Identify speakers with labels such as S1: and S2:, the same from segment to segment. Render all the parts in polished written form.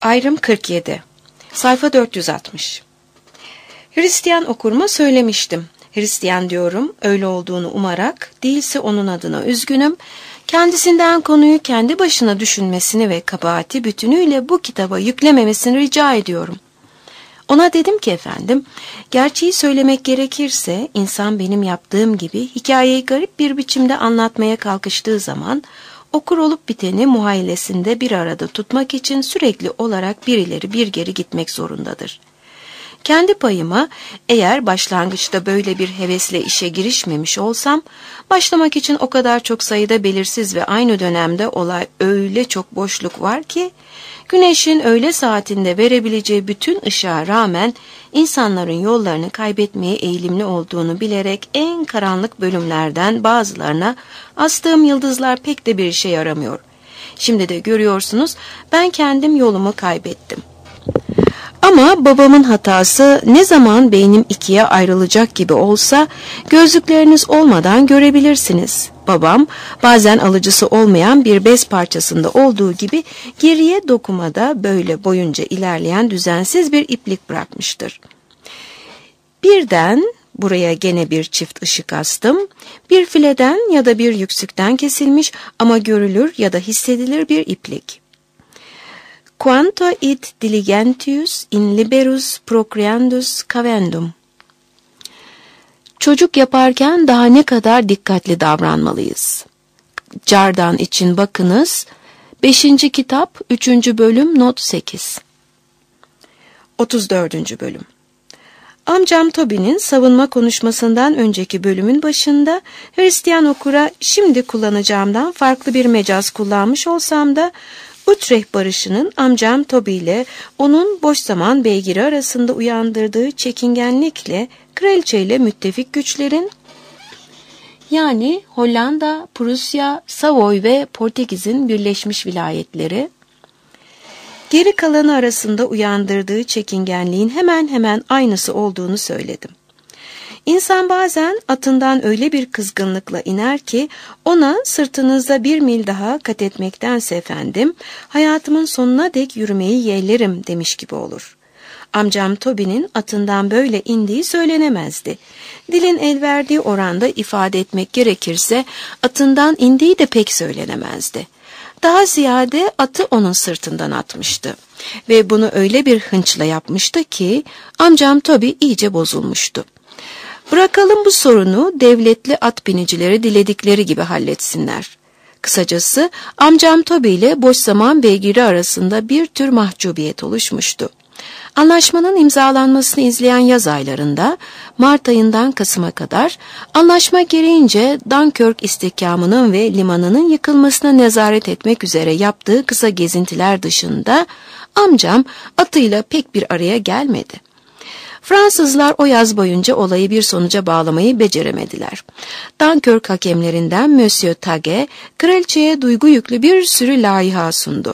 S1: Ayrım 47. Sayfa 460. Hristiyan okuruma söylemiştim. Hristiyan diyorum, öyle olduğunu umarak, değilse onun adına üzgünüm. Kendisinden konuyu kendi başına düşünmesini ve kabahati bütünüyle bu kitaba yüklememesini rica ediyorum. Ona dedim ki efendim, gerçeği söylemek gerekirse insan benim yaptığım gibi hikayeyi garip bir biçimde anlatmaya kalkıştığı zaman okur olup biteni muhayyilesinde bir arada tutmak için sürekli olarak bir ileri bir geri gitmek zorundadır. Kendi payıma eğer başlangıçta böyle bir hevesle işe girişmemiş olsam, başlamak için o kadar çok sayıda belirsiz ve aynı dönemde olay öyle çok boşluk var ki, güneşin öğle saatinde verebileceği bütün ışığa rağmen insanların yollarını kaybetmeye eğilimli olduğunu bilerek en karanlık bölümlerden bazılarına astığım yıldızlar pek de bir işe yaramıyor. Şimdi de görüyorsunuz, ben kendim yolumu kaybettim. Ama babamın hatası ne zaman beynim ikiye ayrılacak gibi olsa gözlükleriniz olmadan görebilirsiniz. Babam bazen alıcısı olmayan bir bez parçasında olduğu gibi geriye dokumada böyle boyunca ilerleyen düzensiz bir iplik bırakmıştır. Birden buraya gene bir çift ışık astım. Bir fileden ya da bir yüksükten kesilmiş ama görülür ya da hissedilir bir iplik. Quanto id diligentius in liberus procreandus cavendum. Çocuk yaparken daha ne kadar dikkatli davranmalıyız. Cardan için bakınız. 5. kitap 3. bölüm not 8. 34. bölüm. Amcam Toby'nin savunma konuşmasından önceki bölümün başında Hristiyan okura şimdi kullanacağımdan farklı bir mecaz kullanmış olsam da Utrecht barışının amcam Toby ile onun boş zaman beygiri arasında uyandırdığı çekingenlikle kraliçe ile müttefik güçlerin yani Hollanda, Prusya, Savoy ve Portekiz'in birleşmiş vilayetleri geri kalanı arasında uyandırdığı çekingenliğin hemen hemen aynısı olduğunu söyledim. İnsan bazen atından öyle bir kızgınlıkla iner ki ona sırtınızda 1 mil daha kat etmektense efendim hayatımın sonuna dek yürümeyi yeğlerim demiş gibi olur. Amcam Toby'nin atından böyle indiği söylenemezdi. Dilin el verdiği oranda ifade etmek gerekirse atından indiği de pek söylenemezdi. Daha ziyade atı onun sırtından atmıştı ve bunu öyle bir hınçla yapmıştı ki amcam Toby iyice bozulmuştu. Bırakalım bu sorunu devletli at binicileri diledikleri gibi halletsinler. Kısacası amcam Toby ile boş zaman beygiri arasında bir tür mahcubiyet oluşmuştu. Anlaşmanın imzalanmasını izleyen yaz aylarında Mart ayından Kasım'a kadar anlaşma gereğince Dunkirk istihkamının ve limanının yıkılmasına nezaret etmek üzere yaptığı kısa gezintiler dışında amcam atıyla pek bir araya gelmedi. Fransızlar o yaz boyunca olayı bir sonuca bağlamayı beceremediler. Dunkirk hakemlerinden Monsieur Tage, kraliçeye duygu yüklü bir sürü laiha sundu.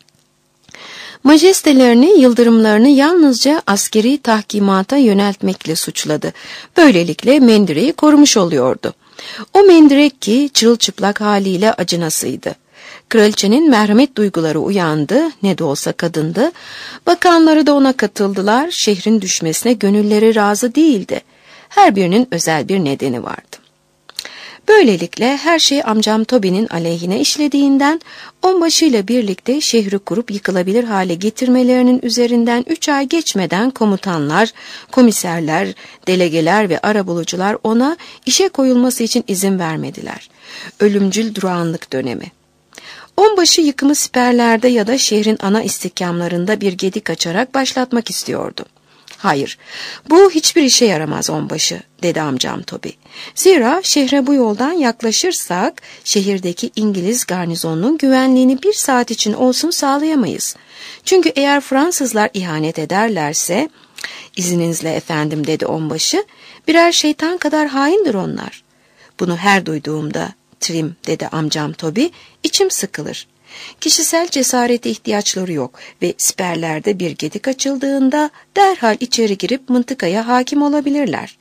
S1: Majestelerini yıldırımlarını yalnızca askeri tahkimata yöneltmekle suçladı. Böylelikle mendireyi korumuş oluyordu. O mendirek ki çırılçıplak haliyle acınasıydı. Kraliçenin merhamet duyguları uyandı, ne de olsa kadındı. Bakanları da ona katıldılar, şehrin düşmesine gönülleri razı değildi. Her birinin özel bir nedeni vardı. Böylelikle her şey amcam Toby'nin aleyhine işlediğinden onbaşıyla birlikte şehri kurup yıkılabilir hale getirmelerinin üzerinden 3 ay geçmeden komutanlar, komiserler, delegeler ve arabulucular ona işe koyulması için izin vermediler. Ölümcül durağanlık dönemi. Onbaşı yıkımı siperlerde ya da şehrin ana istihkamlarında bir gedik açarak başlatmak istiyordu. Hayır, bu hiçbir işe yaramaz onbaşı, dedi amcam Toby. Zira şehre bu yoldan yaklaşırsak şehirdeki İngiliz garnizonunun güvenliğini 1 saat için olsun sağlayamayız. Çünkü eğer Fransızlar ihanet ederlerse, izninizle efendim dedi onbaşı, birer şeytan kadar haindir onlar. Bunu her duyduğumda, Trim dedi amcam Toby, içim sıkılır. Kişisel cesarete ihtiyaçları yok ve siperlerde bir gedik açıldığında derhal içeri girip mıntıkaya hakim olabilirler.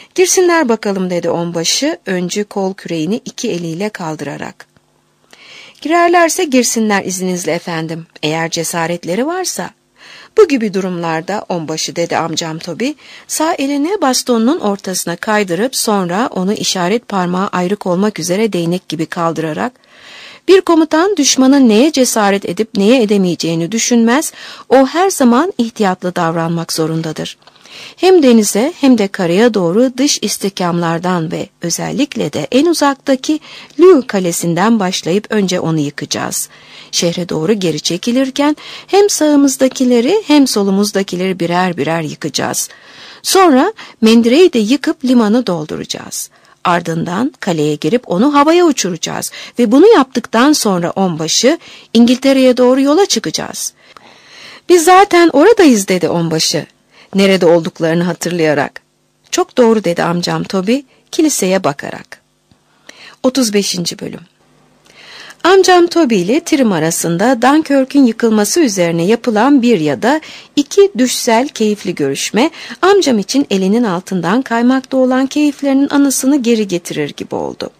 S1: Girsinler bakalım dedi onbaşı, öncü kol küreğini 2 eliyle kaldırarak. Girerlerse girsinler izninizle efendim, eğer cesaretleri varsa. Bu gibi durumlarda onbaşı dedi amcam Toby, sağ elini bastonunun ortasına kaydırıp sonra onu işaret parmağı ayrık olmak üzere değnek gibi kaldırarak, bir komutan düşmanın neye cesaret edip neye edemeyeceğini düşünmez, o her zaman ihtiyatlı davranmak zorundadır. Hem denize hem de karaya doğru dış istikamlardan ve özellikle de en uzaktaki Lüe Kalesi'nden başlayıp önce onu yıkacağız. Şehre doğru geri çekilirken hem sağımızdakileri hem solumuzdakileri birer birer yıkacağız. Sonra Mendire'yi de yıkıp limanı dolduracağız. Ardından kaleye girip onu havaya uçuracağız ve bunu yaptıktan sonra onbaşı İngiltere'ye doğru yola çıkacağız. Biz zaten oradayız dedi onbaşı, nerede olduklarını hatırlayarak. Çok doğru dedi amcam Toby kiliseye bakarak. 35. bölüm. Amcam Toby ile Trim arasında Dunkirk'ün yıkılması üzerine yapılan bir ya da iki düşsel keyifli görüşme, amcam için elinin altından kaymakta olan keyiflerinin anısını geri getirir gibi oldu.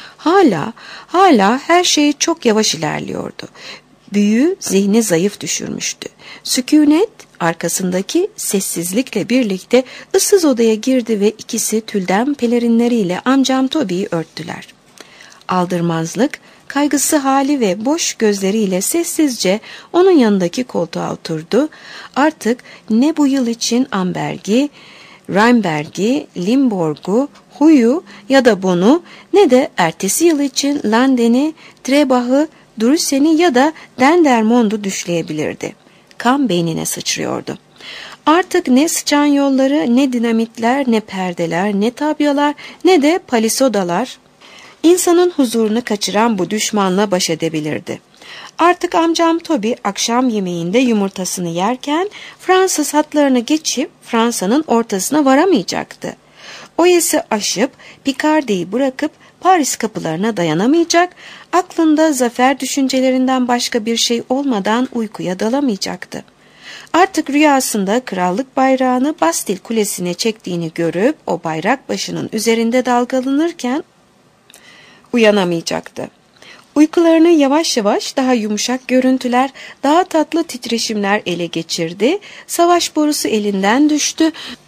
S1: Hala her şey çok yavaş ilerliyordu. Büyü zihni zayıf düşürmüştü. Sükûnet arkasındaki sessizlikle birlikte ıssız odaya girdi ve ikisi tülden pelerinleriyle amcam Toby'yi örttüler. Aldırmazlık, kaygısı hali ve boş gözleriyle sessizce onun yanındaki koltuğa oturdu. Artık ne bu yıl için Amberg'i, Rheinberg'i, Limburg'u, Huy'u ya da Bonn'u ne de ertesi yıl için Landen'i, Trebach'ı, Drüssen'i ya da Dendermonde'u düşleyebilirdi. Kan beynine sıçrıyordu. Artık ne sıçan yolları, ne dinamitler, ne perdeler, ne tabyalar, ne de palisodalar İnsanın huzurunu kaçıran bu düşmanla baş edebilirdi. Artık amcam Toby akşam yemeğinde yumurtasını yerken Fransız hatlarını geçip Fransa'nın ortasına varamayacaktı. Oyası aşıp Picardy'yi bırakıp Paris kapılarına dayanamayacak, aklında zafer düşüncelerinden başka bir şey olmadan uykuya dalamayacaktı. Artık rüyasında krallık bayrağını Bastil Kulesi'ne çektiğini görüp o bayrak başının üzerinde dalgalanırken uyanamayacaktı. Uykularını yavaş yavaş daha yumuşak görüntüler, daha tatlı titreşimler ele geçirdi. Savaş borusu elinden düştü.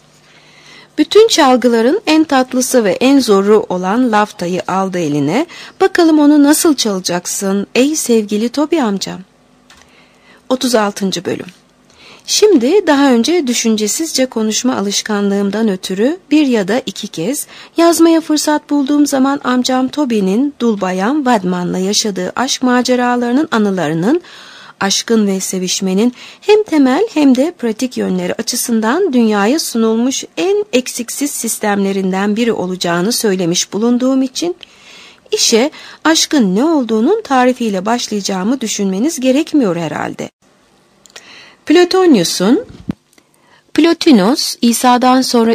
S1: Bütün çalgıların en tatlısı ve en zoru olan laftayı aldı eline. Bakalım onu nasıl çalacaksın ey sevgili Toby amcam. 36. bölüm. Şimdi daha önce düşüncesizce konuşma alışkanlığımdan ötürü bir ya da iki kez yazmaya fırsat bulduğum zaman amcam Toby'nin dul bayan Wadman'la yaşadığı aşk maceralarının anılarının, aşkın ve sevişmenin hem temel hem de pratik yönleri açısından dünyaya sunulmuş en eksiksiz sistemlerinden biri olacağını söylemiş bulunduğum için işe aşkın ne olduğunun tarifiyle başlayacağımı düşünmeniz gerekmiyor herhalde. Plotinos, İsa'dan sonra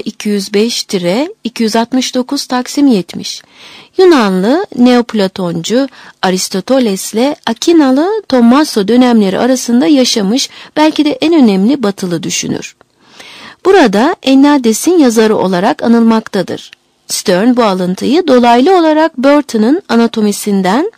S1: 205-269 Taksim 70. Yunanlı Neoplatoncu Aristoteles'le Akinalı Tommaso dönemleri arasında yaşamış belki de en önemli batılı düşünür. Burada Ennades'in yazarı olarak anılmaktadır. Stern bu alıntıyı dolaylı olarak Burton'un anatomisinden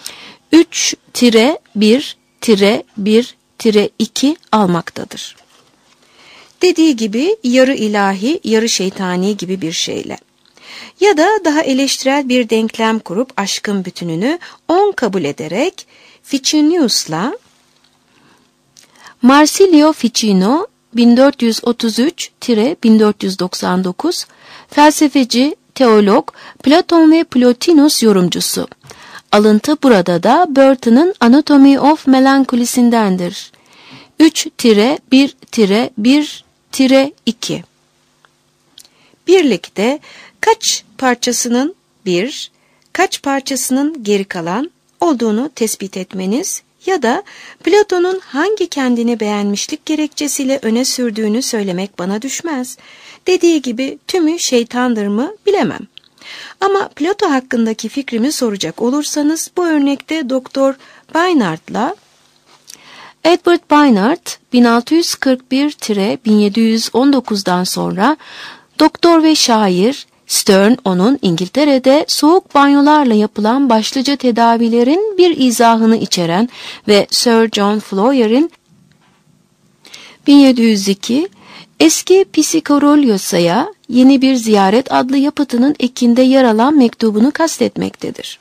S1: 3-1-1-2 almaktadır. Dediği gibi yarı ilahi, yarı şeytani gibi bir şeyle. Ya da daha eleştirel bir denklem kurup aşkın bütününü 10 kabul ederek Ficinius'la Marsilio Ficino 1433-1499 felsefeci, teolog, Platon ve Plotinus yorumcusu. Alıntı burada da Burton'un Anatomy of Melancholy'sindendir. 3-1-1-2 Birlikte kaç parçasının kaç parçasının geri kalan olduğunu tespit etmeniz ya da Platon'un hangi kendini beğenmişlik gerekçesiyle öne sürdüğünü söylemek bana düşmez. Dediği gibi tümü şeytandır mı bilemem. Ama Plato hakkındaki fikrimi soracak olursanız bu örnekte Doktor Beinard'la Edward Beinard 1641-1719'dan sonra doktor ve şair, Stern onun İngiltere'de soğuk banyolarla yapılan başlıca tedavilerin bir izahını içeren ve Sir John Floyer'in 1702 eski Psikoroliosa'ya yeni bir ziyaret adlı yapıtının ekinde yer alan mektubunu kastetmektedir.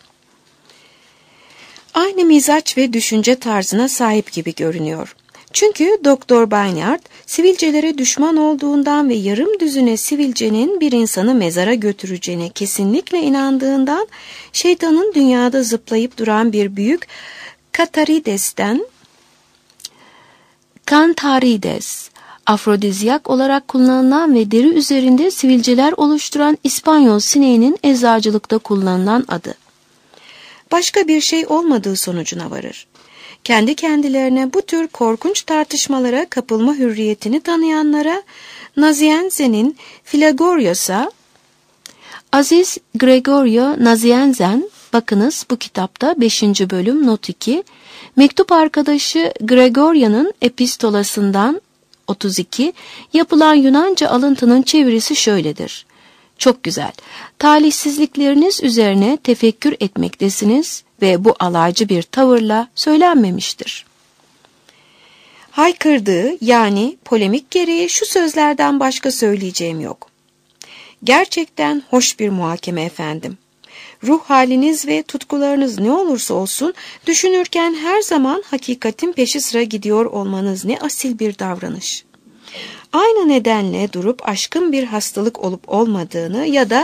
S1: Aynı mizaç ve düşünce tarzına sahip gibi görünüyor. Çünkü Doktor Barnard, sivilcelere düşman olduğundan ve yarım düzine sivilcenin bir insanı mezara götüreceğine kesinlikle inandığından, şeytanın dünyada zıplayıp duran bir büyük Cantarides, afrodizyak olarak kullanılan ve deri üzerinde sivilceler oluşturan İspanyol sineğinin eczacılıkta kullanılan adı. Başka bir şey olmadığı sonucuna varır. Kendi kendilerine bu tür korkunç tartışmalara kapılma hürriyetini tanıyanlara Nazianzen'in Filagorios'a, Aziz Gregorio Nazianzen, bakınız bu kitapta 5. bölüm not 2, mektup arkadaşı Gregoria'nın epistolasından 32 yapılan Yunanca alıntının çevirisi şöyledir. Çok güzel. Talihsizlikleriniz üzerine tefekkür etmektesiniz ve bu alaycı bir tavırla söylenmemiştir. Haykırdığı yani polemik gereği şu sözlerden başka söyleyeceğim yok. Gerçekten hoş bir muhakeme efendim. Ruh haliniz ve tutkularınız ne olursa olsun düşünürken her zaman hakikatin peşi sıra gidiyor olmanız ne asil bir davranış. Aynı nedenle durup aşkın bir hastalık olup olmadığını ya da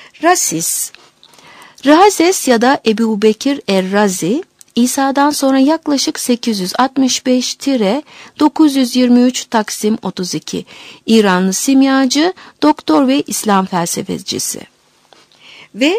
S1: Razes ya da Ebu Bekir Er-Razi, İsa'dan sonra yaklaşık 865-923 Taksim 32, İranlı simyacı, doktor ve İslam felsefecisi. Ve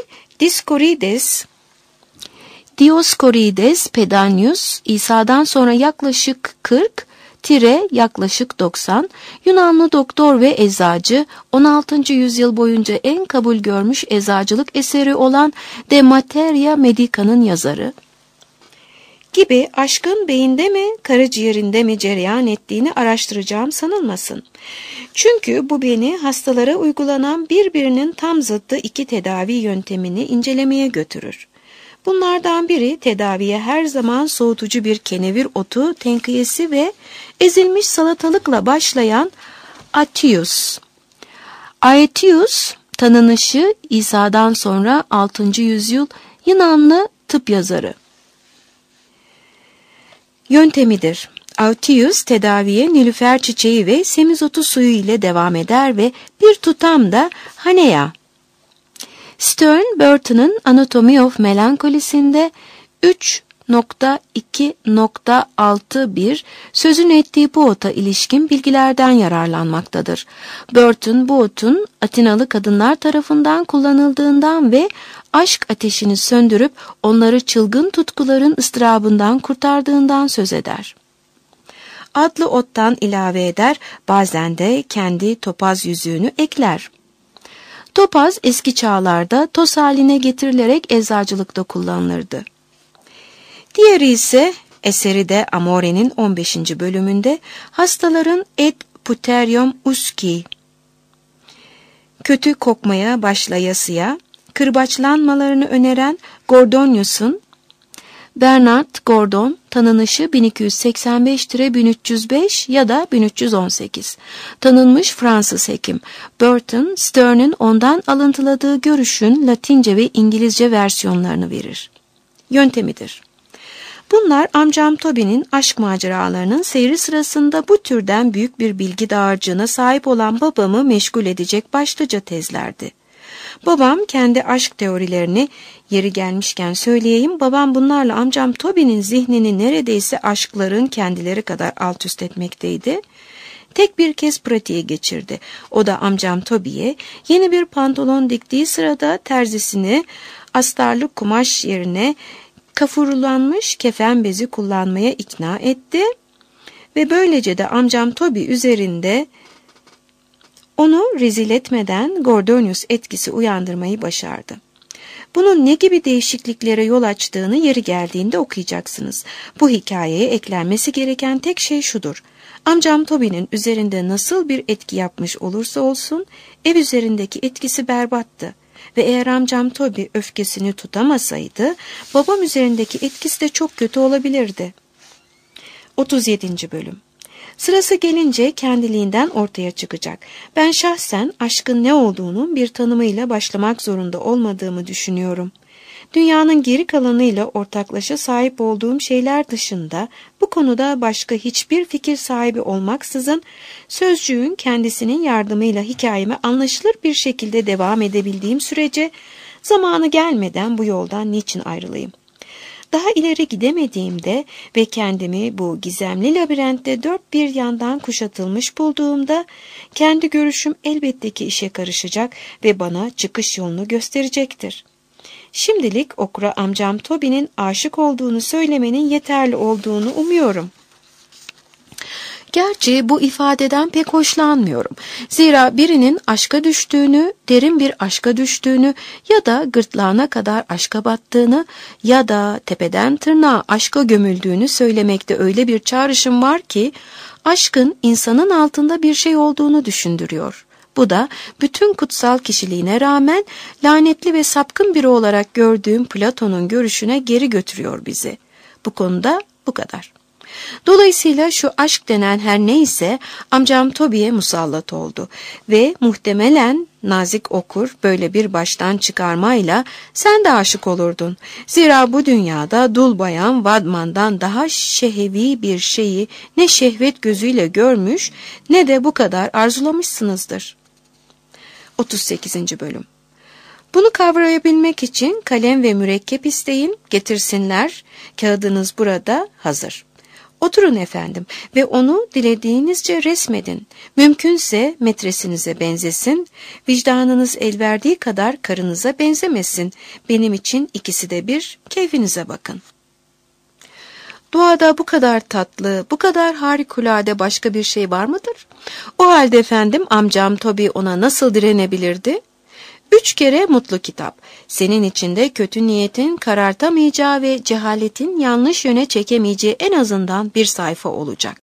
S1: Dioscorides Pedanius, İsa'dan sonra yaklaşık 40-yaklaşık 90, Yunanlı doktor ve eczacı, 16. yüzyıl boyunca en kabul görmüş eczacılık eseri olan De Materia Medica'nın yazarı gibi aşkın beyinde mi, karaciğerinde mi cereyan ettiğini araştıracağım sanılmasın. Çünkü bu beni hastalara uygulanan birbirinin tam zıttı iki tedavi yöntemini incelemeye götürür. Bunlardan biri tedaviye her zaman soğutucu bir kenevir otu tenkiyesi ve ezilmiş salatalıkla başlayan Aetius. Aetius tanınışı İsa'dan sonra 6. yüzyıl Yunanlı tıp yazarı. Yöntemidir. Aetius tedaviye nilüfer çiçeği ve semizotu suyu ile devam eder ve bir tutam da hanea. Stern, Burton'ın Anatomy of Melancholy'sinde 3.2.61 sözünü ettiği bu ota ilişkin bilgilerden yararlanmaktadır. Burton bu otun Atinalı kadınlar tarafından kullanıldığından ve aşk ateşini söndürüp onları çılgın tutkuların ıstırabından kurtardığından söz eder. Adlı ottan ilave eder, bazen de kendi topaz yüzüğünü ekler. Topaz eski çağlarda toz haline getirilerek eczacılıkta kullanılırdı. Diğeri ise eseri de Amore'nin 15. bölümünde hastaların et puterium usci, kötü kokmaya başlayasıya, kırbaçlanmalarını öneren Gordonius'un, Bernard Gordon tanınışı 1285-1305 ya da 1318. Tanınmış Fransız hekim. Burton, Stern'in ondan alıntıladığı görüşün Latince ve İngilizce versiyonlarını verir. Yöntemidir. Bunlar amcam Toby'nin aşk maceralarının seyri sırasında bu türden büyük bir bilgi dağarcığına sahip olan babamı meşgul edecek başlıca tezlerdi. Babam kendi aşk teorilerini, yeri gelmişken söyleyeyim, babam bunlarla amcam Toby'nin zihnini neredeyse aşkların kendileri kadar alt üst etmekteydi. Tek bir kez pratiğe geçirdi. O da amcam Toby'ye yeni bir pantolon diktiği sırada terzisini astarlı kumaş yerine kafurulanmış kefen bezi kullanmaya ikna etti ve böylece de amcam Toby üzerinde onu rezil etmeden Gordonius etkisi uyandırmayı başardı. Bunun ne gibi değişikliklere yol açtığını yeri geldiğinde okuyacaksınız. Bu hikayeye eklenmesi gereken tek şey şudur. Amcam Toby'nin üzerinde nasıl bir etki yapmış olursa olsun ev üzerindeki etkisi berbattı. Ve eğer amcam Toby öfkesini tutamasaydı babam üzerindeki etkisi de çok kötü olabilirdi. 37. Bölüm. Sırası gelince kendiliğinden ortaya çıkacak. Ben şahsen aşkın ne olduğunun bir tanımıyla başlamak zorunda olmadığımı düşünüyorum. Dünyanın geri kalanıyla ortaklaşa sahip olduğum şeyler dışında bu konuda başka hiçbir fikir sahibi olmaksızın sözcüğün kendisinin yardımıyla hikayeme anlaşılır bir şekilde devam edebildiğim sürece zamanı gelmeden bu yoldan niçin ayrılayım? Daha ileri gidemediğimde ve kendimi bu gizemli labirentte dört bir yandan kuşatılmış bulduğumda kendi görüşüm elbette ki işe karışacak ve bana çıkış yolunu gösterecektir. Şimdilik okura amcam Toby'nin aşık olduğunu söylemenin yeterli olduğunu umuyorum. Gerçi bu ifadeden pek hoşlanmıyorum. Zira birinin aşka düştüğünü, derin bir aşka düştüğünü ya da gırtlağına kadar aşka battığını ya da tepeden tırnağa aşka gömüldüğünü söylemekte öyle bir çağrışım var ki aşkın insanın altında bir şey olduğunu düşündürüyor. Bu da bütün kutsal kişiliğine rağmen lanetli ve sapkın biri olarak gördüğüm Platon'un görüşüne geri götürüyor bizi. Bu konuda bu kadar. Dolayısıyla şu aşk denen her neyse amcam Toby'ye musallat oldu ve muhtemelen nazik okur böyle bir baştan çıkarmayla sen de aşık olurdun. Zira bu dünyada dul bayan Vadman'dan daha şehevi bir şeyi ne şehvet gözüyle görmüş ne de bu kadar arzulamışsınızdır. 38. Bölüm. Bunu kavrayabilmek için kalem ve mürekkep isteyin, getirsinler. Kağıdınız burada hazır. Oturun efendim ve onu dilediğinizce resmedin. Mümkünse metresinize benzesin, vicdanınız el verdiği kadar karınıza benzemesin. Benim için ikisi de bir, keyfinize bakın. Doğada bu kadar tatlı, bu kadar harikulade başka bir şey var mıdır? O halde efendim amcam Toby ona nasıl direnebilirdi? 3 kere mutlu kitap. Senin içinde kötü niyetin karartamayacağı ve cehaletin yanlış yöne çekemeyeceği en azından bir sayfa olacak.